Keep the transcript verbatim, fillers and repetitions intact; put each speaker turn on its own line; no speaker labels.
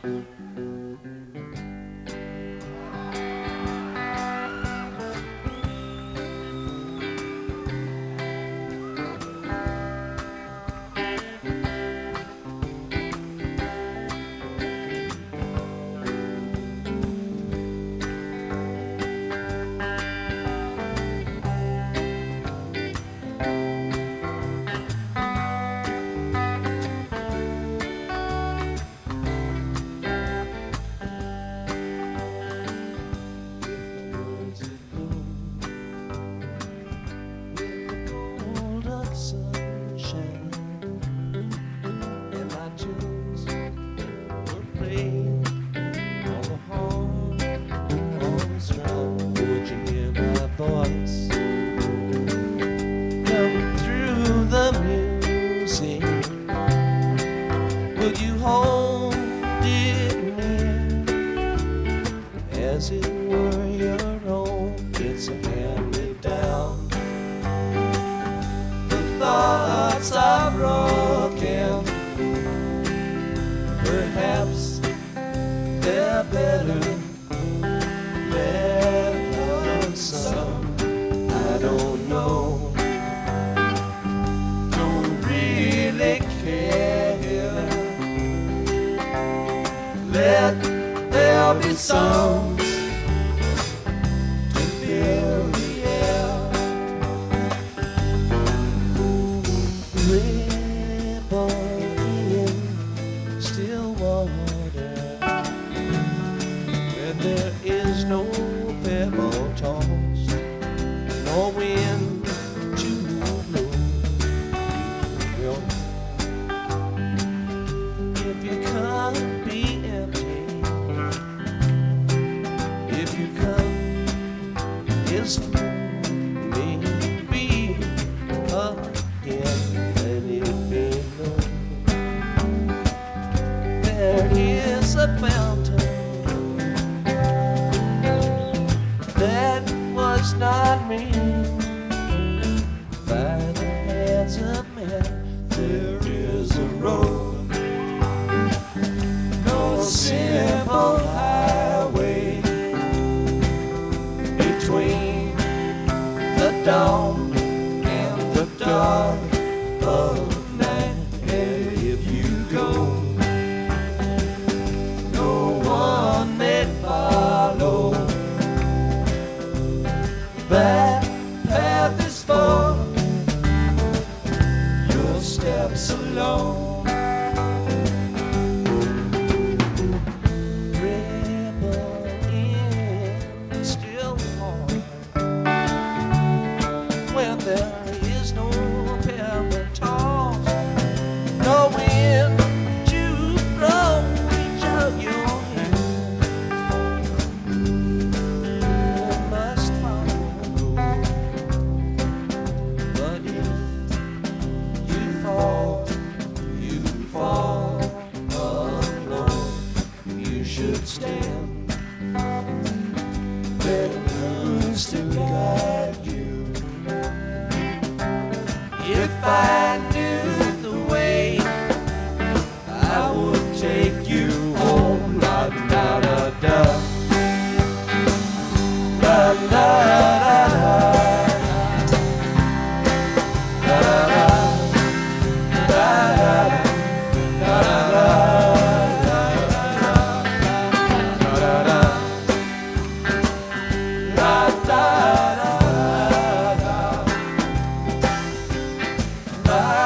Would you hold it near as it were your own? It's a hand-me-down. The thoughts are broken. Perhaps they're better left unsung. I don't know. Don't really care. Let there be songs to fill the air. Ripple in still water where there is no pebble toss, no wind to blow. If you can't be is for me be again, let it be known. There is a fountain that was not made by the hands of men. There is a road, no simple highway between the dawn and the dark of night. And if you go, no one may follow. That path is for your steps alone. There is no pebble toss, no wind to blow. Reach out your hand, you must follow. But if you fall, you fall alone. You should stand where who's to guide you. If I knew the way, I would take you home. La da da da, la la la la, la la la la la. Bye.